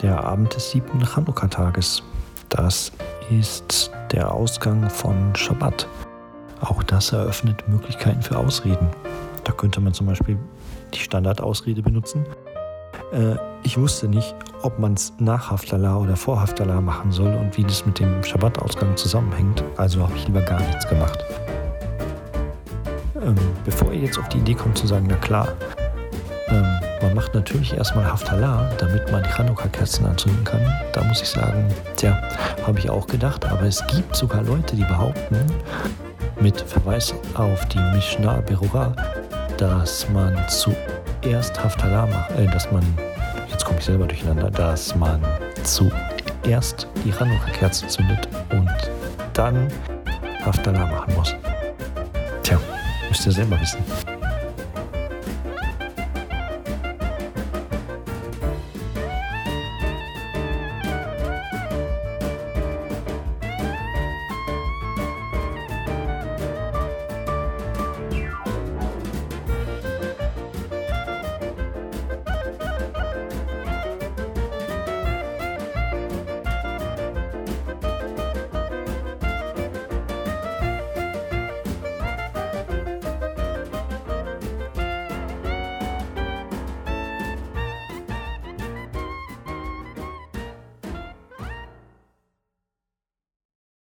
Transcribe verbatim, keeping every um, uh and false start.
der Abend des siebten Chanukka-Tages. Das ist der Ausgang von Schabbat. Auch das eröffnet Möglichkeiten für Ausreden. Da könnte man zum Beispiel die Standardausrede benutzen. Äh, ich wusste nicht, ob man es nach Haftalah oder vor Haftalah machen soll und wie das mit dem Schabbatausgang zusammenhängt. Also habe ich lieber gar nichts gemacht. Ähm, bevor ihr jetzt auf die Idee kommt zu sagen, na klar, ähm, man macht natürlich erstmal Haftalah, damit man die Chanukka-Kerzen anzünden kann. Da muss ich sagen, tja, habe ich auch gedacht. Aber es gibt sogar Leute, die behaupten, mit Verweis auf die Mishnah Berurah, dass man zuerst Haftalah macht, äh, dass man, jetzt komme ich selber durcheinander, dass man zuerst die Chanukka-Kerze zündet und dann Haftalah machen muss. Tja, müsst ihr selber wissen.